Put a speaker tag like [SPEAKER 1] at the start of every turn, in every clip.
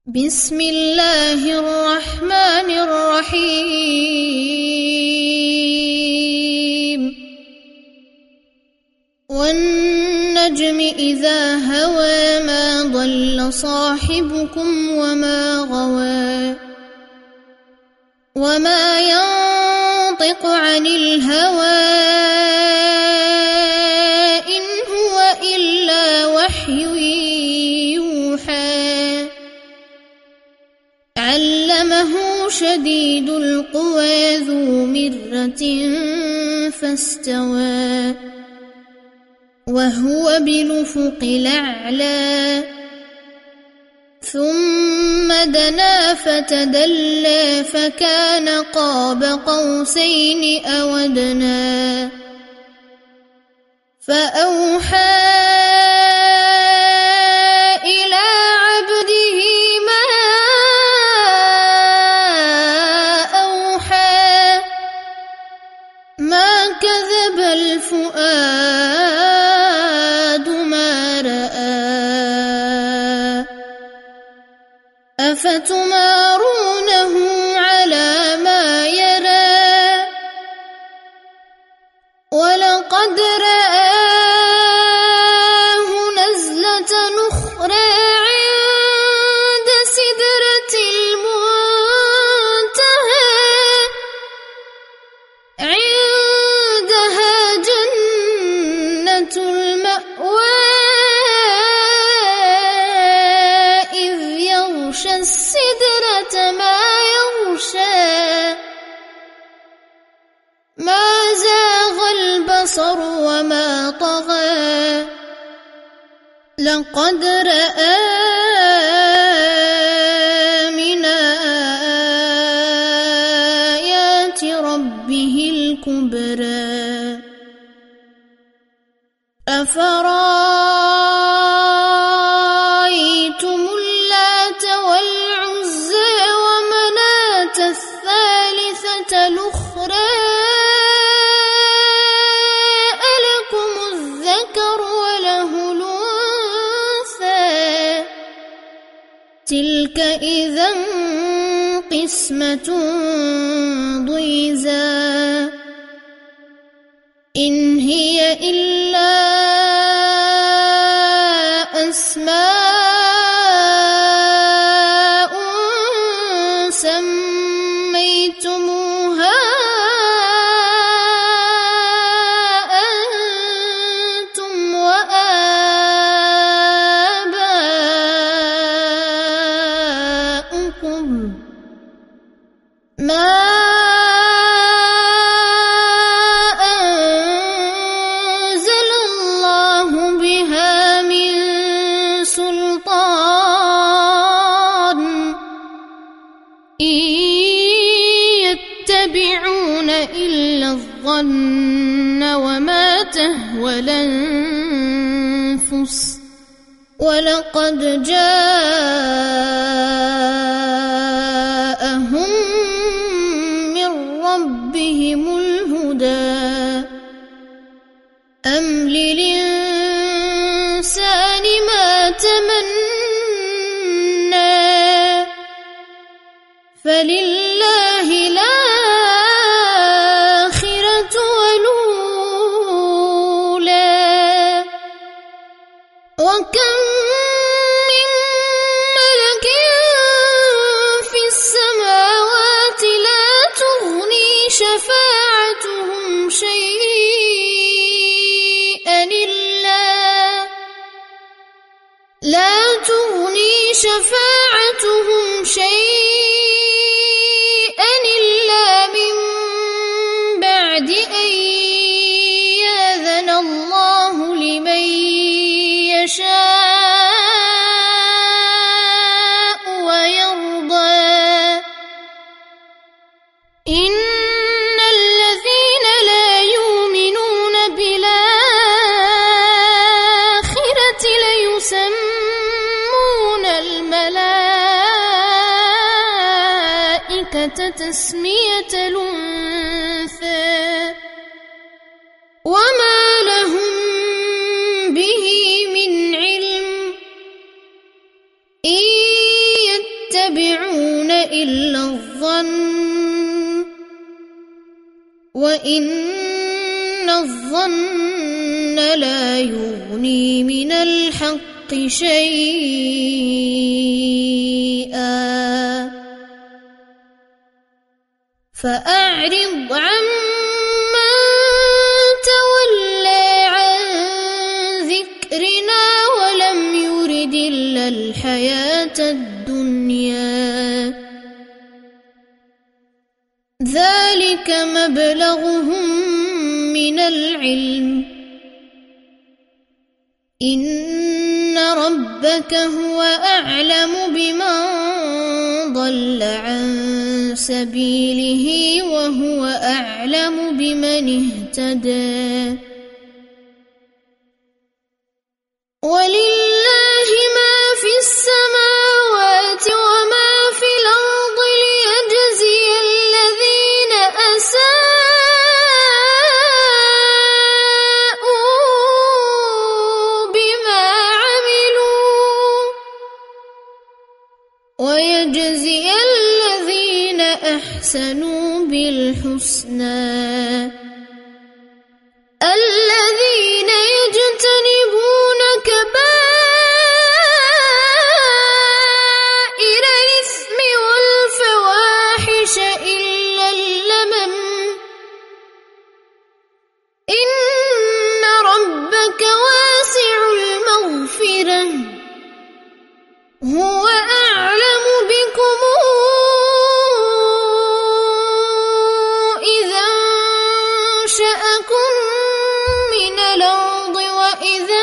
[SPEAKER 1] بسم الله الرحمن الرحيم والنجم إذا هوى ما ضل صاحبكم وما غوى وما ينطق عن الهوى إن هو إلا وحي يوحى علمه شديد القوى ذو مرة فاستوى وهو بالأفق الأعلى ثم دنا فتدلى فكان قاب قوسين أو أدنى فأوحى إلى عبده ما أوحى ما كذب الفؤاد ما رأى أفتمارونه على ما يرى ولقد رآه نزلة أخرى عند سدرة المنتهى عندها جنة المأوى إذ يغشى السدرة ما يغشى ما زاغ البصر وما طغى لقد رأى من آيات ربه الكبرى أفرأيتم اللات والعزى ومناة الثالثة الأخرى ألكم الذكر وله الأنثى تلك إذا قسمة ضيزى إن هي إلا أسماء سميتموها أنتم وآباؤكم ما أنزل الله بها من سلطان إن يتبعون إلا الظن وما تهوى الأنفس ولقد جاءهم من ربهم الهدى أم للإنسان ما تمنى فلله الآخرة والأولى وكم من ملك في السماوات لا تغني شفاعتهم شيئا إلا من بعد أن يأذن الله لمن يشاء ويرضى إن الذين لا يؤمنون بالآخرة ليسمون الملائكة تسمية الأنثى وما لهم به من علم إن يتبعون إلا الظن وإن الظن لا يغني من الحق شيئا فأعرض عمن تولى عن ذكرنا ولم يرد إلا الحياة الدنيا ذلك مبلغهم من العلم إن ربك هو أعلم بمن ضل عن سبيله وهو أعلم بمن اهتدى ولله ما في السماوات وما في الأرض ليجزي الذين أساءوا بما عملوا ويجزي الذين أحسنوا بالحسنى الذين يجتنبون كبائر الإثم والفواحش إلا اللمم إن ربك واسع المغفرة هو أعلم بكم إذا أنشأكم من الأرض وإذا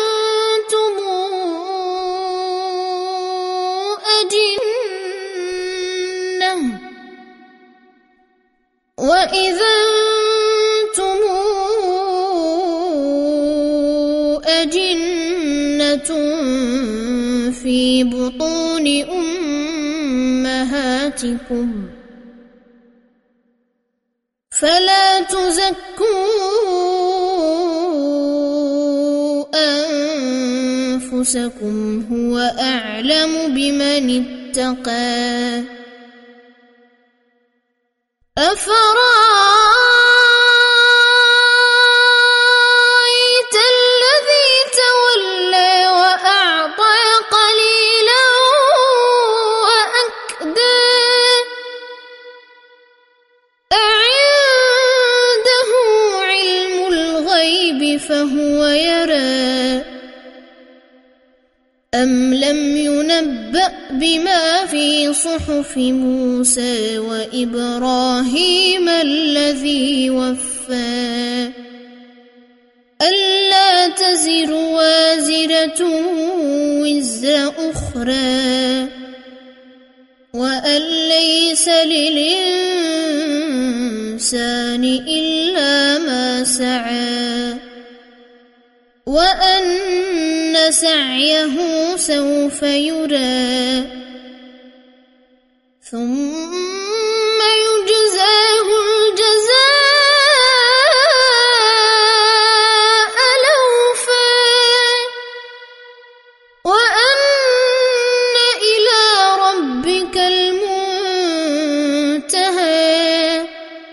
[SPEAKER 1] أنتم أجنة في بطون أمهاتكم فلا تزكوا أنفسكم هو أعلم بمن اتقى أفرأيت الذي تولى وأعطى قليلا وأكدى أعنده علم الغيب فهو يرى أم لم ينبأ بما في صحف موسى وإبراهيم الذي وفى ألا تزر وازرة وزر أخرى وأن ليس للإنسان إلا ما سعى وأن سعيه سوف يرى ثم يجزاه الجزاء الأوفى وأن إلى ربك المنتهى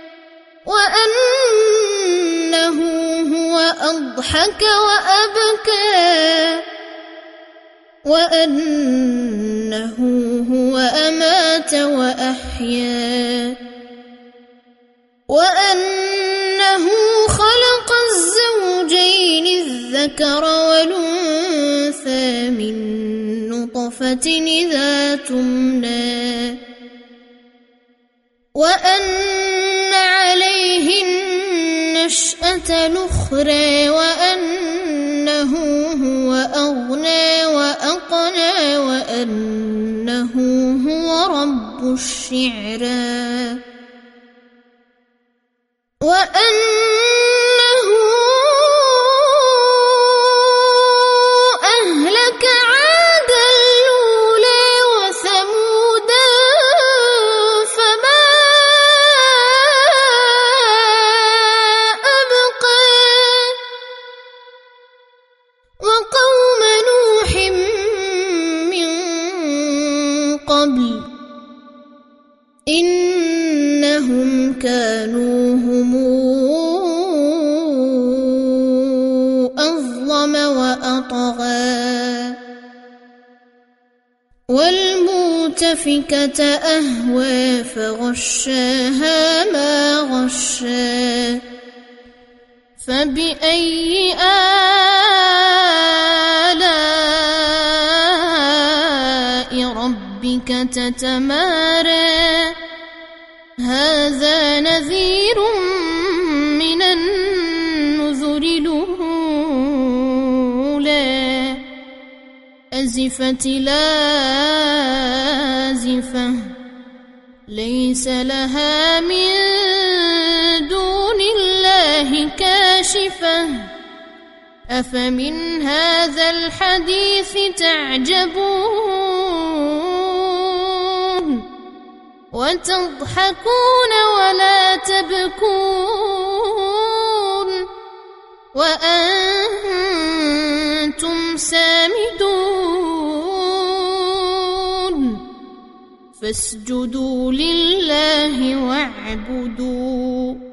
[SPEAKER 1] وأنه هو أضحك وأبكى وأنه هو أمات وأحيا وأنه خلق الزوجين الذكر والأنثى من نطفة إذا تمنى وأن عليه النشأة الأخرى وأنه هو أغنى وأقنى وأنه هو رب الشعرى وأنه أهلك عادا الأولى وثمودا فما أبقى وقوم نوح من قبل إنهم كانوا هم أظلم وأطغى والمؤتفكة أهوى فغشاها ما غشى فبأي آلاء ربك تتمارى هذا نذير من النذر الأولى أزفت لازفة ليس لها من دون الله كاشفة أفمن هذا الحديث تعجبون وتضحكون ولا تبكون وأنتم سامدون فاسجدوا لله واعبدوا